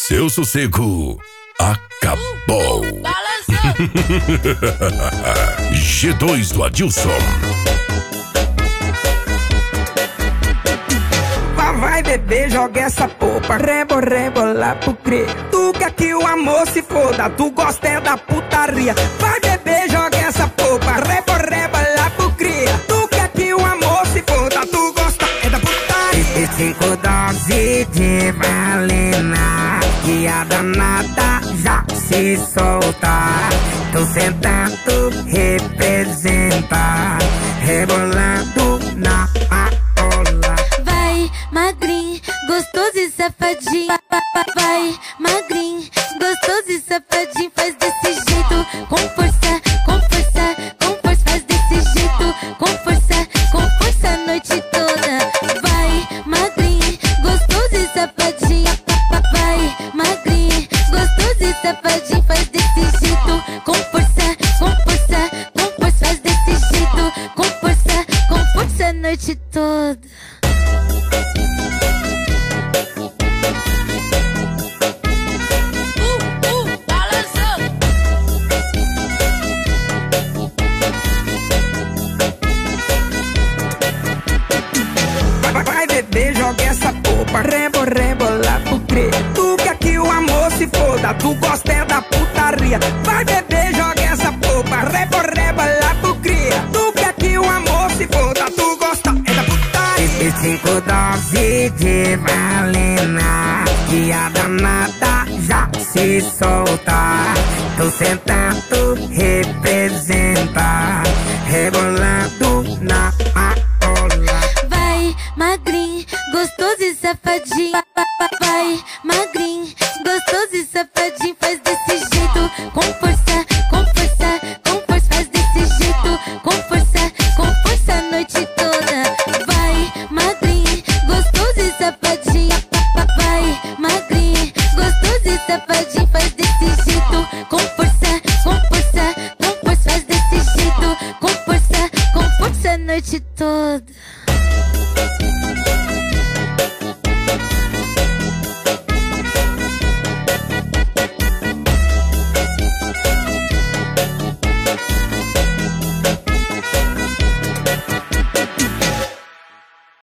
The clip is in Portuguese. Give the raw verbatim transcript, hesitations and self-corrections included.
Seu sossego acabou. G dois do Adilson. Vai beber, joga essa popa, rebo, rebola pro crer. Tu quer que o amor se foda, tu gosta é da putaria. Vai beber, joga essa popa, rebo, rebola pro crer. Tu quer que o amor se foda, tu gosta é da putaria. E cinco doses de valena, que a danada já se solta. Tu sentado representa, rebolando na aula. Vai, magrinho, gostoso e safadinho. Vai, magrinho, gostoso e safadinho. Faz desse jeito, com força, com força, com força. Faz desse jeito, com força, com força a noite toda. Vai, magrinho, gostoso e safadinho. Vai, magrinho, gostoso e safadinho. Faz desse jeito, com força, com força, com força. Faz desse jeito, com força, com força a noite toda. Vai beber, joga essa popa, rebo, rebola pro crer. Tu quer que o amor se foda, tu gosta é da putaria. Vai beber, joga essa popa, rebo, rebola pro crer. Tu quer que o amor se foda, tu gosta é da putaria. E cinco doses de valena, que a danada já se solta. Tu sentado representa, rebolando na aula. Vai, magrinho, gostoso e safadinho. Vai, magrinho, gostoso